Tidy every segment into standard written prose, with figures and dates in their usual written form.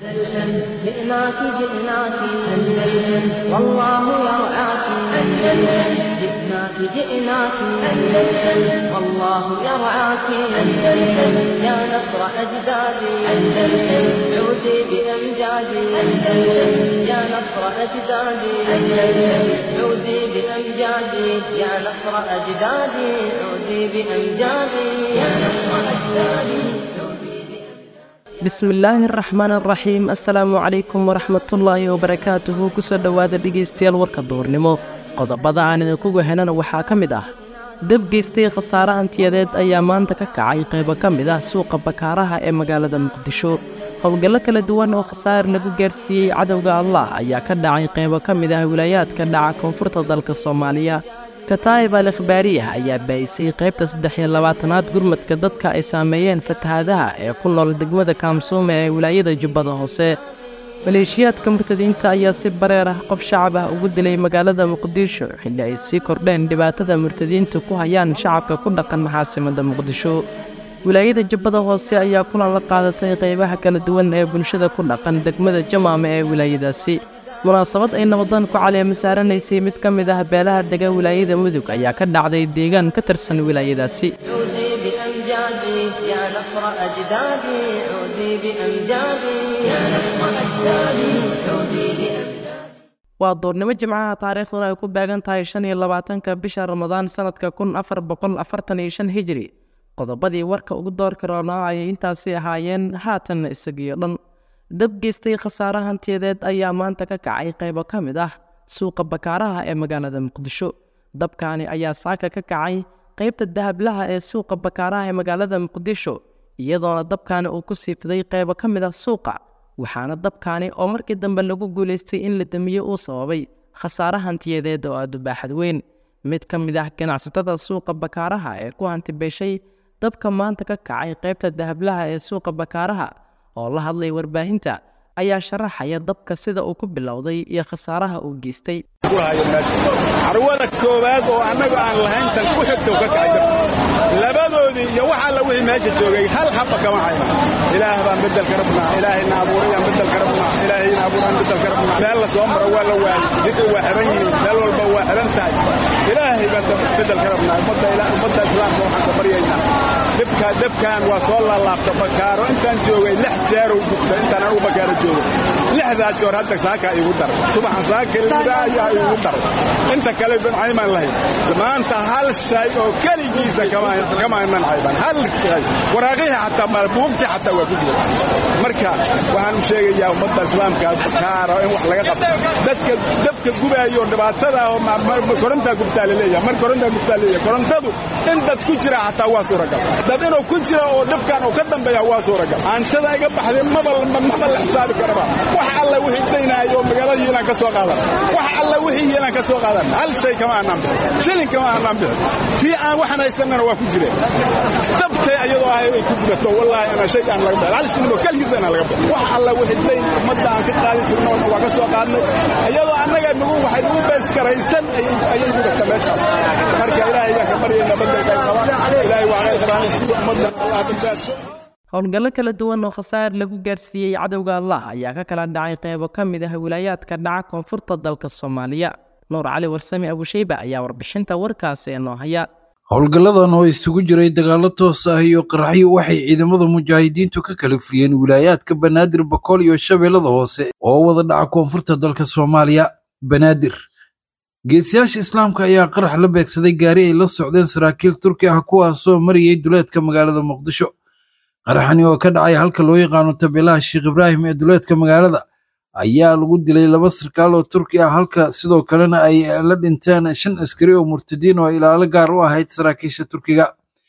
جئناك جئناك أندلس والله يرعاك أندلس جئناك جئناك أندلس والله يرعاك أندلس يا نصر أجدادي أندلس عودي بأمجادي أندلس يا نصر أجدادي أندلس عودي بأمجادي يا نصر أجدادي عودي بأمجادي يا نصر أجدادي. بسم الله الرحمن الرحيم السلام عليكم ورحمة الله وبركاته كسر دواد dhegeystayaal warka doornimo qodobada aan idinku go'aanana waxaa kamid ah dab geystay khasaare hantiyadeed ayaa maanta ka kacay qayb ka mid ah suuqa bakaaraha ee magaalada Muqdisho howlgallo kala duwan oo khasaar lagu gaarsiiyay cadawga Allah ayaa ka dhacay qayb ka mid ah wilaayadka dhaca koonfurta dalka Soomaaliya kataib al-ikhbaariya ayaa baahisay qaybta 23aad gurmadka dadka ay saameeyeen fatahaadaha ee ku nool degmada Kaamsoome ee wilaayada Jubbada Hoose maleeshiyaadka murtadiinta ayaa si bareer ah qof shacab ah ugu dilay magaalada Muqdisho xilli ay sii kordheen dhibaatada murtadiinta ku hayaan shacabka ku dhaqan caasimadda Muqdisho wilaayada Jubbada Hoose ayaa kulan la qaadatay qaybaha kala duwan ee bulshada ku dhaqan degmada Jamaame ee wilaayadaasi munaasabad ay nabadan ku caleema saaranaysay mid ka mid ah beelaha dega wilaayada Mudug ayaa ka dhacday deegaan ka tirsan wilaayadaasi عودي بأمجادي يا نصر أجدادي عودي بأمجادي يا نصر أجدادي عودي بأمجادي. waa doornimo jimcaha taariikhduna ay ku baagan tahay 25ka bisha Ramadaan sanadka 1445 Hijri qodobadii warka ugu door karoona ay intaasi ahaayeen haatan isagiyo dhan dab geystay khasaare hantiyadeed ayaa maanta ka kacay qayb ka mid ah suuqa bakaaraha ee magaalada Muqdisho dabkaani ayaa saaka ka kacay qaybta dahablaha ee suuqa bakaaraha ee magaalada Muqdisho iyadoona dabkaani uu ku siifiday qayb ka mid ah suuqa waxaana dabkaani oo markii dambe lagu guuleystay in la damiyo uu sababay khasaare hantiyadeed oo aad u baaxad weyn mid ka mid ah ganacsatada suuqa bakaaraha ee ku hanti beeshay dabka maanta ka kacay qaybta dahablaha ee suuqa bakaaraha oo la hadlay warbaahinta ayaa sharaxaya dabka sida uu ku bilowday iyo khasaaraha uu geystay carwada koowaad oo annaga aan lahayn tan ku xigto ka kacay labadoodii iyo waxa la wixii meesha joogay hal xabba kama hayno ilaah baan bedel ka rabnaa ilaahayna abuuray aan bedel ka rabnaa ilaahayna abuuray bedel ka rabnaa meel la soo maro waa la waayay dadku waa xiran yihiin meel walba waa xiran tahay ilaahay baan bedel ka rabnaa ummadda islaamka waxaan ka baryaynaa dabkaan waa soo laalaabta bakaaro intaan joogay 6 jeer oo gubtay intaan anigu bakaaro joogay 6 jeer hadda saaka igu dar subax saaka ilaa igu dar inta kale ban ayman lahayn maanta hal shay oo kaligiisa kama ayman ayban hal shay waraaqaha hatta marbuumti hatta waa ku jira marka waxaan u sheegayaa ummadda islaamka bakaaro in wax laga qabto dabka gubayo dhibaatada oo koronta gubtaa leeyahay mar koronta gubtaa leeyahay korontadu in dad ku jira hatta waa suuragal dad inuu ku jira oo dabkan oo ka dambeeya waa suuragal aantada iga baxday mabal xisaabi karaba wax alla wixii daynaayo magaalada inaan ka soo qaadan wax alla wixii inaan ka soo qaadan hal shay kama aanan shilin kama aanan si aan waxan haysanana waa ku jira dabtay ayadoo ay ku gudato wallahi ana shay aan laga hal shilin oo kaligiis aan laga wax alla wixii dayn ummadda aan ka qaadin jirno waa ka soo qaadnay ayadoo annaga nagu waxay ugu bees karaysan ayay gudata meesha marka ilaahay ka baryayna badalka qaba ilaahay waa qabaan si ummadda Allah badbaadiyo howlgallo kala duwan oo khasaar lagu gaarsiiyay cadawga Allah ayaa ka kala dhacay qaybo ka mid ah wilaayadka dhaca koonfurta dalka Soomaaliya Nuur Cali Warsame Abu Shayba ayaa warbixinta warkaasi noo haya howlgalladan oo isugu jiray dagaalo toos ah iyo qaraxyo waxay ciidamada mujaahidiintu ka kala furiyeen wilaayadka Banaadir Bakool iyo Shabeellada Hoose oo wada dhaca koonfurta dalka Soomaaliya Banaadir geesiyaasha islaamka ayaa qarax la beegsaday gaari ay la socdeen saraakiil Turki ah kuwaas oo mariyay duleedka magaalada Muqdisho qaraxani oo ka dhacay halka loo yaqaan tabeelaha Sheekh Ibraahim ee duleedka magaalada ayaa lagu dilay 2 sarkaal oo Turki ah halka sidoo kalena ay la dhinteen 5 askari oo murtadiin oo ilaalo gaar u ahayd saraakiisha Turkiga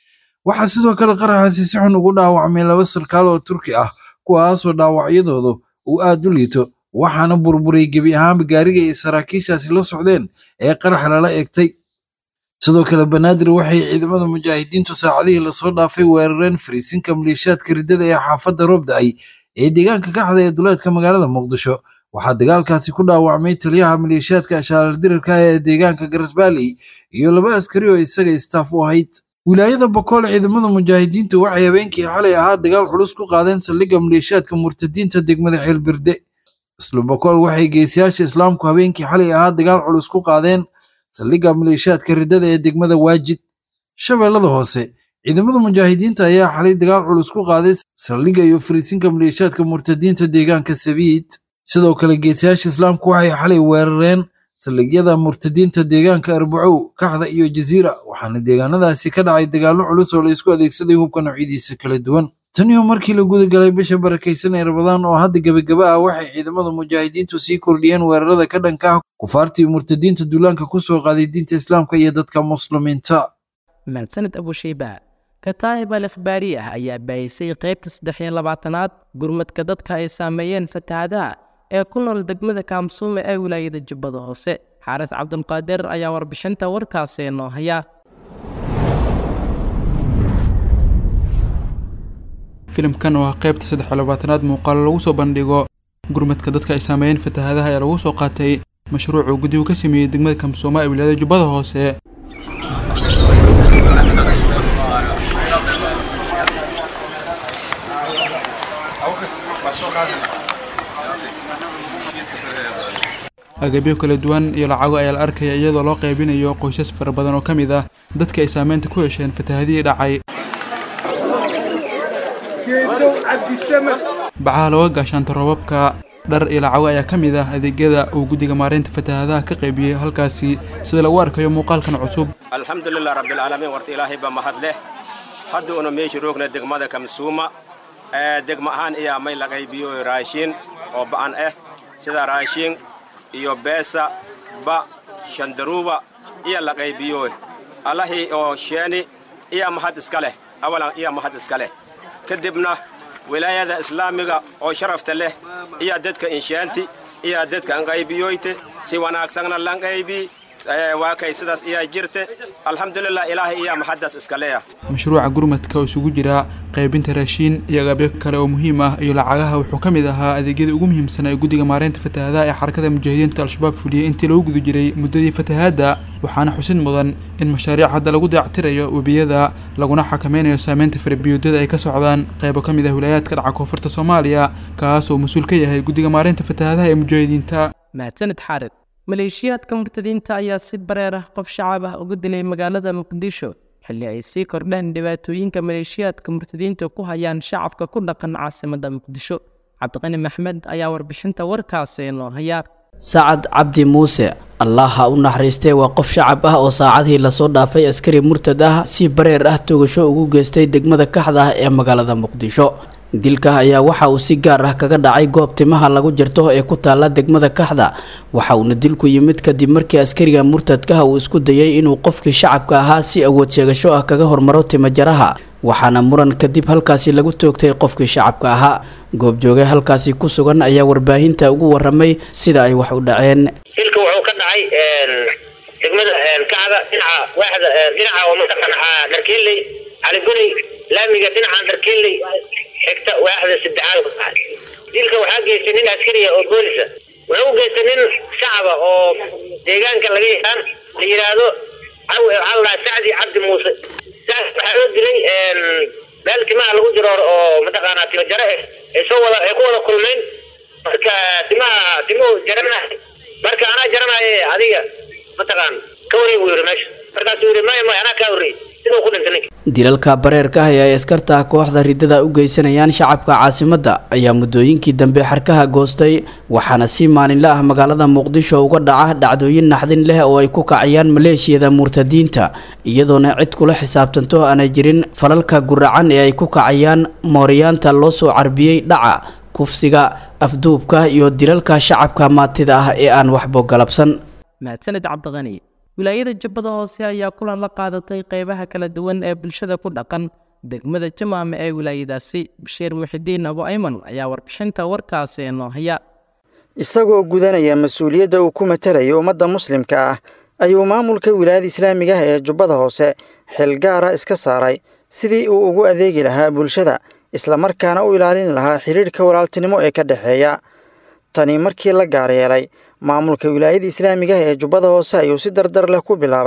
waxa sidoo kale qaraxaasi si xun ugu dhaawacmay 2 sarkaal oo Turki ah kuwaas oo dhaawacyadoodu uu aad u liito waxaana burburay gebi ahaan gaariga ay saraakiishaasi la socdeen ee qarax lala eegtay sidoo kale Banaadir waxay ciidamada mujaahidiintu saacadihii la soo dhaafay weerareen fariisinka maleeshiyaadka ridada ee xaafadda Roobda-ay ee deegaanka ka xaday duleedka magaalada Muqdisho waxaa dagaalkaasi ku dhaawacmay taliyaha maleeshiyaadka ashaarar dirarka ee deegaanka Garasbaali iyo 2 askari oo isaga istaaf u ahayd wilaayada bokool ciidamada mujaahidiintu waxay habeenkii xalay ahaa dagaal culus ku qaadeen saldhigga maleeshiyaadka murtadiinta degmada ceelbirde isla bokool waxay geesiyaasha islaamku habeenkii xalay ahaa dagaal culus ku qaadeen saldhigga maleeshiyaadka riddada ee degmada waajid shabeellada hoose ciidamada mujaahidiinta ayaa xalay dagaal culus ku qaaday saldhigga iyo fariisinka maleeshiyaadka murtadiinta deegaanka sabiid sidoo kale geesiyaasha islaamku waxay xalay weerareen saldhigyada murtadiinta deegaanka arbacow kaxda iyo jasiira waxaana deegaanadaasi ka dhacay dagaallo culus oo la isku adeegsaday hubka noocyadiisa kala duwan taniyo markii la guda galay bisha barakaysan ee Ramadaan oo hadda gabagaba ah waxay ciidamada mujaahidiintu sii kordhiyeen weerarada ka dhanka ah kufaartii murtadiinta duulaanka ku soo qaaday diinta islaamka iyo dadka muslimiinta mahadsanid Abu Shayba kataib al-ikhbaariyah ayaa baahisay qaybta 23aad gurmadka dadka ay saameeyeen fatahaadaha ee ku nool degmada Kaamsuume ee wilaayada Jubbada Hoose Xaaris Cabdulqaadir ayaa warbixinta warkaasi noo haya filimkan waa qaybta 23aad muuqaal lagu soo bandhigo gurmadka dadka ay saameeyeen fatahaadaha ee lagu soo qaatay mashruuc uu gudiga ka sameeyay degmada Kaamsuume ee wilaayada Jubbada Hoose agabyo kala duwan iyo lacago ayaa la arkaya iyadoo loo qaybinayo qoysas fara badan oo kamid ah dadka ay saameynta ku yeesheen fatahaadii dhacay bacaha looga gaashaanta roobabka dhar iyo lacago ayaa kamid ah adeegyada uu gudiga maareynta fatahaadaha ka qaybiyay halkaasi sida lagu arkayo muuqaalkan cusub alxamdulillaah rabbil caalamiin warta ilaahay ba mahad leh hadda una meesha roogna degmada Kaamsuume degma ahaan iyo may la qaybiyo raashin oo baan sida raashin iyo beesa ba shandaruba iyo la qaybiyo allahi oo sheeni iyo mahad iska leh awalan iyo mahad iska leh kadibna wilaayada islaamiga oo sharafta leh iyo dadka inshaanti iyo dadka aan qaybiyoyte si wanaagsan la qaybi waa kay sidaas iyo jirte alxamdulillaah ilaahay iyo mahadaas iska leh mashruuca gurmadka oo isugu jira qaybinta raashin iyo agabyo kale oo muhiim ah iyo lacagaha wuxuu kamid ahaa adeegyada ugu muhiimsan ee gudiga maareynta fatahaadaha ee xarakada mujaahidiinta al-shabaab fuliyay intii lagu guda jiray muddadii fatahaada waxaana xusid mudan in mashaariic hadda lagu dayactirayo webiyada laguna xakameynayo saameynta farbiyoodyada ay ka socdaan qaybo kamid ah wilaayadka dhaca koonfurta Soomaaliya kaas oo mas'uul ka yahay gudiga maareynta fatahaadaha ee mujaahidiinta mahadsanid Xaarid maleeshiyaadka murtadiinta ayaa si bareer ah qof shacab ah uga dilay magaalada Muqdisho xilli ay sii kordheen dhibaatooyinka maleeshiyaadka murtadiinta ku hayaan shacabka ku dhaqan caasimadda Muqdisho Cabdiqani Maxmed ayaa warbixinta warkaasi noo haya Sacad Cabdi Muuse Allah ha u naxariistay waa qof shacab ah oo saacadii la soo dhaafay askari murtad ah si bareer ah toogasho ugu geystay degmada Kaxda ee magaalada Muqdisho dilka ayaa waxa uu si gaar ah kaga dhacay goob timaha lagu jirto ee ku taala degmada Kaxda waxa uu dilku yimid kadib markii askariga murtadka uu isku dayay inuu qofkii shacabka ahaa si awood sheegasho ah kaga hormaro timajaraha waxaana muran kadib halkaasi lagu toogtay qofkii shacabka ahaa goob jooge halkaasi ku sugan ayaa warbaahinta ugu waramay sida ay wax u dhaceen dilku wuxuu ka dhacay degmada Kaxda dhinaca oo madaxana dharkiilay على قولي laamiga dhinaca darkeelay xigta waaxda saddexaad dilka waxa geystay nin askari oo booliska wuxuu geystay nin shacab oo deegaanka laga yaqaan la yiraahdo Allah Saadi Cabdi Muuse saas waxa uu dilay meel timaha lagu jiro oo mataqaanaa timo jare ee soo wada ay ku wada kulmeen marka timo jarana marka ana jaranaay adiga mataqaan ka wareey wiir meesha markaas wiir ma ana ka wareey dilalka bareerka ah ee ay askarta kooxda ridada u geysanayaan shacabka caasimadda ayaa muddooyinkii dambe xarkaha goostay waxaana si maalinle ah magaalada Muqdisho uga dhaca dhacdooyin naxdin leh oo ay ku kacayaan maleeshiyada murtadiinta iyadoona cid kula xisaabtanto aanay jirin falalka guracan ee ay ku kacayaan mooriyaanta loo soo carbiyay dhaca kufsiga afduubka iyo dilalka shacabka maatida ah ee aan waxba galabsan mahadsanid Cabdiqani wilaayada Jubbada Hoose ayaa kulan la qaadatay qaybaha kala duwan ee bulshada ku dhaqan degmada Jamaame ee wilaayadaasi Bashiir Muxidiin Abu Ayman ayaa warbixinta warkaasi noo haya isagoo gudanaya mas'uuliyadda uu ku matalayo ummadda muslimka ah ayuu maamulka wilaayada islaamiga ah ee Jubbada Hoose xil gaar ah iska saaray sidii uu ugu adeegi lahaa bulshada isla markaana u ilaalin lahaa xiriirka walaaltinimo ee ka dhaxeeya tani markii la gaar yeelay maamulka wilaayada islaamiga ee Jubbada Hoose ayuu si dardar leh ku bilaabay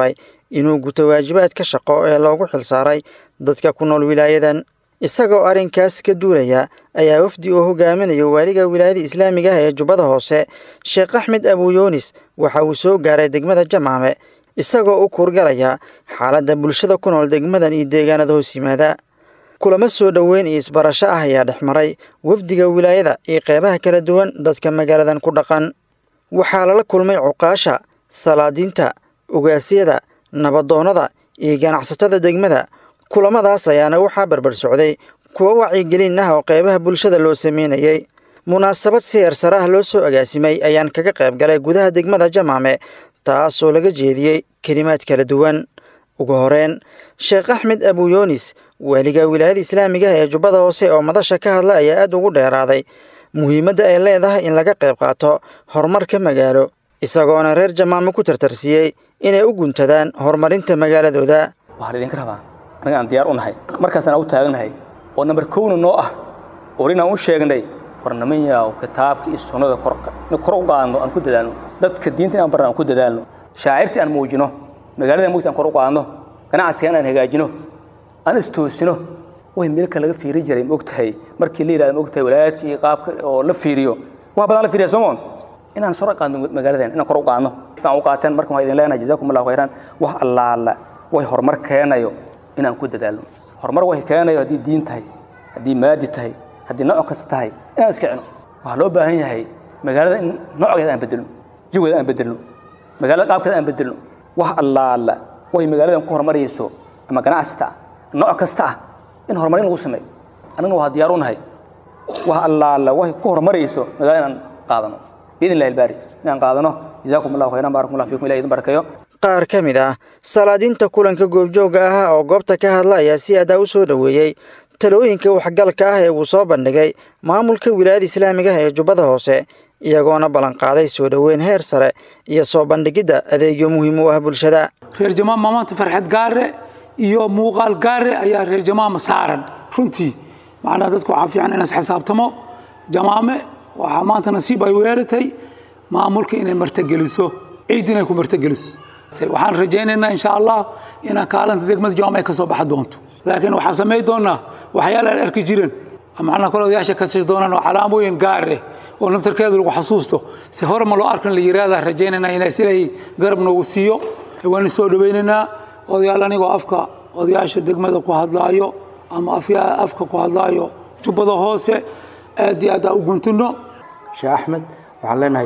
inuu guto waajibaadka shaqo ee loogu xilsaaray dadka ku nool wilaayadan. isagoo arrinkaas ka duulaya ayaa wafdi uu hogaaminayo waaliga wilaayada islaamiga ah ee Jubbada Hoose Sheekh Axmed Abu Yunis waxa uu soo gaaray degmada Jamaame isagoo u kurgalaya xaaladda bulshada ku nool degmadan iyo deegaanada hoos yimaada. kulamo soo dhaweyn iyo isbarasho ah ayaa dhexmaray wafdiga wilaayada iyo qeybaha kala duwan dadka magaaladan ku dhaqan. waxaa lala kulmay cuqaasha, salaadiinta, ugaasyada, nabadoonnada iyo ganacsatada degmada. kulamadaas ayaana waxaa barbar socday kuwa wacyigelin ah oo qeybaha bulshada loo sameynayay. munaasabad si heersare ah loo soo agaasimay ayaan kaga qayb galay gudaha degmada Jamaame taasoo laga jeediyey kelimaad kala duwan. ugu horeyn Sheekh Axmed Abu Yunis waaliga wilaayada islaamiga ah ee Jubbada Hoose oo madasha ka hadlay ayaa aad ugu dheeraaday muhiimadda ay leedahay in laga qayb qaato horumarka magaalo, isagoona reer Jamaame ku tartarsiyey inay u guntadaan horumarinta magaaladooda. waxaan idinka rabaa anaga aan diyaar u nahay markaasna u taagnahay oo number 2 noo ah orina u sheegnay warnamaya oo kitaabka iyo sunnada kor u qaadno aan ku dadaalno dadka diinta aan baraan ku dadaalno shaacirtii aan muujino magaalada muujin kor u qaadno ganacsiga aan hagaajino aan istoosino way milka laga fiiri jiray moogtahay markii la yiraahdo moogtahay walaadka iyo qaabka oo la fiiriyo wax badan la fiiriyo Soomaan inaan soo qaadno magaalada inaan kor u qaadno faan u qaataan marka waxaan idin leenahay jazaakumullahu khayran wax allaala way horumar keenayo inaan ku dadaalno horumar way keenayo hadii diin tahay hadii maadi tahay hadii nooc kasta tahay inaan iska cino waxa loo baahan yahay magaalada in nooceeda aan bedelno jawigeeda aan bedelno magaalada qaabkeeda aan bedelno wax allaala way magaalada ku horumarayso ama ganacsiga nooc kasta in horumarin lagu sameeyo anagu waa diyaar u nahay wax allaala way ku horumarayso magaalada aan qaadano biidin ilaahay baari inaan qaadano jazaakumullahu khayran barakallahu fiikum ilaahay idin barakayo. qaar ka mid ah salaadiinta kulanka goobjooga ah oo goobta ka hadla ayaa si aad u soo dhaweeyay talooyinka waxgalka ah ee uu soo bandhigay maamulka wilaayada islaamiga ah ee Jubbada Hoose iyagoona ballan qaaday soo dhaweyn heer sare iyo soo bandhigida adeegyo muhiim u ah bulshada. reer Jamaame maanta farxad gaare iyo muuqaal gaare ayaa reer Jamaame saaran runtii macna dadku waxa fiican in xisaabtamo Jamaame waxa maanta nasiib ay weeratay maamulka inay martageliso ciidina ku martageliso. waxaan rajaynaynaa insha Allah inaan kaalanta degmada Jamaame ka soo baxdo doonto laakiin waxa sameey doona waxyaalo la arki jireen macna koodayaasha ka sii doonaan oo calaamooyin gaar ah oo naftarkeedu lagu xasuusto si hore ma loo arkan la yiraahdo rajaynaynaa inay silay garab noogu siiyo waan soo dhaweynaa odayaal anigoo afka odayaasha degmada ku hadlaayo ama afka ku hadlaayo Jubbada Hoose aad iyo aad u guntino. Sheekh Axmed waxaan leenahay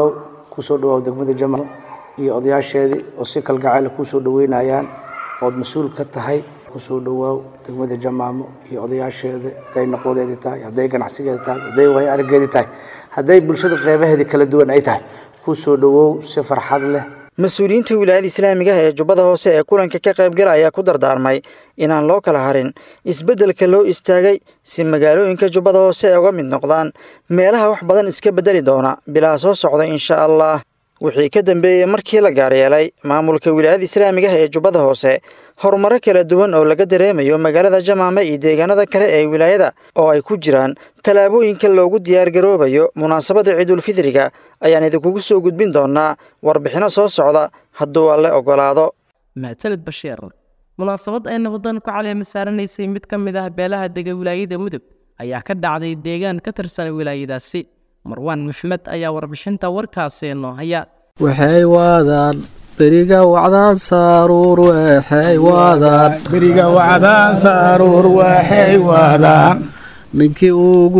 ku soo dhawaaw degmada Jamaame iyo odayaasheedii oo si kalgacayl ku soo dhaweynayaan oo mas'uul ka tahay ku soo dhawaaw degmada Jamaame iyo odayaasheeda ay noqodeedii tahay haday ganacsigeeda tahay haday way argeedii tahay haday bulshada qeybaheeda kala duwan ay tahay ku soo dhawaaw si farxad leh. mas'uuliyiinta wilaayada islaamiga ah ee Jubbada Hoose ee kulanka ka qayb galay ayaa ku dardaarmay inaan loo kala harin isbedelka loo istaagay si magaalooyinka Jubbada Hoose ay uga mid noqdaan meelaha wax badan iska bedeli doona bilaa soo socda insha Allah. wixii ka dambeeyay markii la gaar yeelay maamulka wilaayada islaamiga ah ee Jubbada Hoose horumar kala duwan oo laga dareemayo magaalada Jamaame iyo deegaanada kale ee wilaayada oo ay ku jiraan talaabooyinka loogu diyaar garoobayo munaasabada Ciidul Fidriga ayaan idinku soo gudbin doonaa warbixino soo socda hadduu Alle ogolaado. mahadsanid Bashiir. munaasabad ay nabadan ku caleema saaranaysay mid ka mid ah beelaha dega wilaayada Mudug ayaa ka dhacday deegaan ka tirsan wilaayadaasi. Marwan Maxmed ayaa warbixinta warkaasi noo haya. waxay waadaan beriga wacdaan saaruur waxay waadaan beriga wacdaan saaruur waxay waadaan ninkii ugu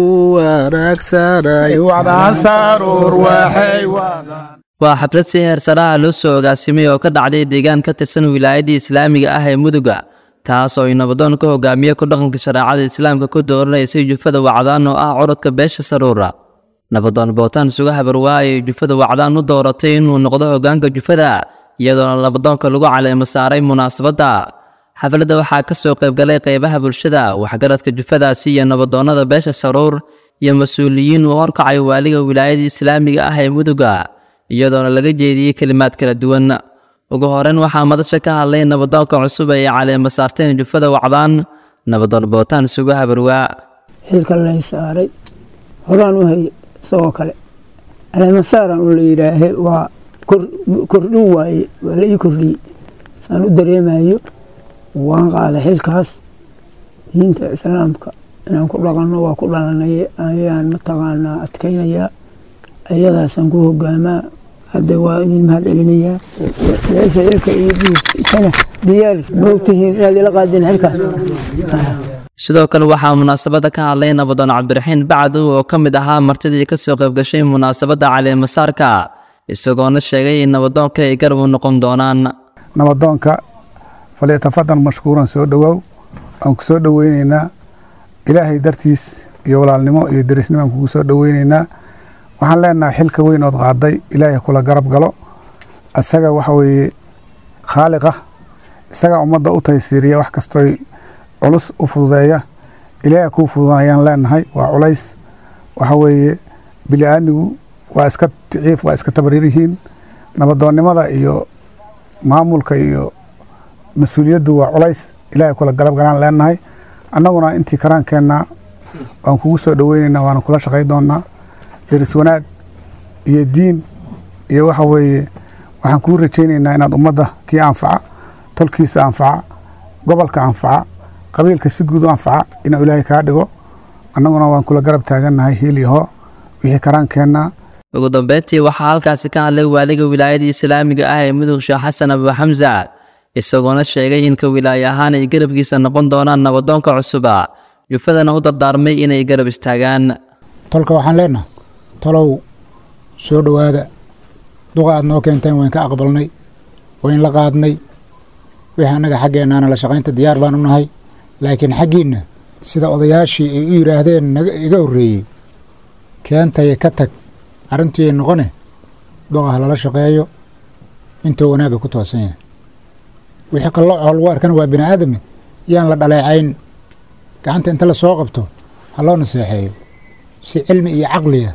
wanaagsanay wacdaan saaruur waxay waadaan. waa xaflad si heersare ah loo soo agaasimay oo ka dhacday deegaan ka tirsan wilaayada islaamiga ah ee Mudug taas oo nabadoon ka hogaamiye ku dhaqanka shariicada islaamka ku dooranaysa jufada wacdaan oo ah codadka beesha saruura. nabadoon bootaan suga habarwaay jufada wacdaan u dooratay inuu noqdo hogaanka jufada iyadoo nabadoonka lagu caleemo saaray munaasabada. xafladda waxaa ka soo qayb galay qaybaha bulshada waxgaradka jufadaasi iyo nabadoonada beesha saruur iyo mas'uuliyiin u horkacay waaliga wilaayada islaamiga ah ee Mudug iyadoo laga jeediyay kalimaad kala duwan. ugu horeyn waxaa madasha ka hadlay nabadoonka cusub ee caleemo saartay jufada wacdaan nabadoon bootaan suga habarwaa. xilka la saaray horaan u hay soo kale caleemo saaran oo la yiraahay waa kordhin waaye waa la ii kordhiyey saan u dareemayo waan qaaday xilkaas diinta islaamka inaan ku dhaqanno waa ku dhalanay ayaan mataqaanaa adkaynayaa ayadaasaan ku hogaamaa hadda waa idin mahad celinayaa meesha xilka iyo dhiigkana diyaar moogtihiin inaad ila qaadeen xilkaas sidoo kale waxaa munaasabada ka hadlay nabadoon cabdiraxiin bacdow oo ka mid ahaa martidii ka soo qayb gashay munaasabada caleemasaarka isagoona sheegay in nabadoonka ay garab u noqon doonaan nabadoonka falyatafadal mashkuuran soo dhowaaw aan ku soo dhoweynaynaa ilaahay dartiis iyo walaalnimo iyo derisnimo aan kugu soo dhoweynaynaa waxaan leenahay xilka weyn ood qaaday ilaahay kula garab galo isaga waxa weeye khaaliqa isagaa ummadda u taysiiriya wax kastooy culus u fududeeya ilaahay kuu fududaayaan leenahay waa culays waxa weeye bili-aadmigu waa iska ticiif waa iska tabarir yihiin nabadoonnimada iyo maamulka iyo mas-uuliyaddu waa culays ilaahay kula garab galaan leenahay annaguna intii karaankeenna waan kugu soo dhoweynaynaa waana kula shaqay doonaa deris wanaag iyo diin iyo waxa weeye waxaan kuu rajaynaynaa inaad ummadda kii anfaca tolkiisa anfaca gobolka anfaca qabiilka si guud u anfaca inuu ilaahay kaa dhigo annaguna waan kula garab taagannahay hiil iyo hoo wixii karaankeenna ugu dambeyntii waxaa halkaasi ka hadlay waaliga wilaayada islaamiga ah ee mudug sheekh xasan abu xamsa isagoona sheegay in ka wilaaye ahaan ay garabkiisa noqon doonaan nabadoonka cusuba jufadana u dardaarmay inay garab istaagaan tolka waxaan leenahay tolow soo dhowaada duqa aad noo keenteen wayn ka aqbalnay wayn la qaadnay wixii annaga xaggeennaana la shaqaynta diyaar baan u nahay laakiin xaggiinna sida odayaashii ay u yidhaahdeen iga horreeyey keentaya ka tag arrintii ay noqone duqa ha lala shaqeeyo intuu wanaagga ku toosan yahay wixii qallooco lagu arkana waa bini aadami yaan la dhaleecayn gacanta inta la soo qabto ha loo naseexeeyo si cilmi iyo caqliya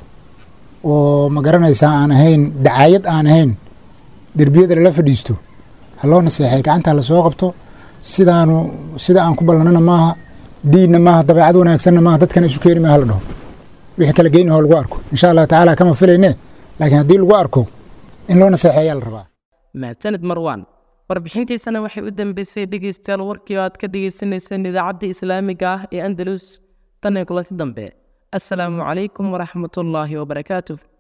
oo ma garanaysaa aan ahayn dacaayad aan ahayn derbiyada lala fadhiisto ha loo naseexeeyo gacanta la soo qabto sida aan ku ballanana maaha diinna maaha dabeecad wanaagsanna maaha dadkana isu keeni maaha la dhaho wixii kala geyni hoo lagu arko insha allahu tacaala kama filayne laakiin haddii lagu arko in loo naseexeeyaa la rabaa mahadsanid marwaan warbixintiisana waxay u dambeysay dhegeystayaal warkii oo aad ka dhegeysaneyseen idaacadda islaamiga ah ee andalus tan ee kulanti dambe assalaamu calaykum waraxmatullaahi wabarakaatuh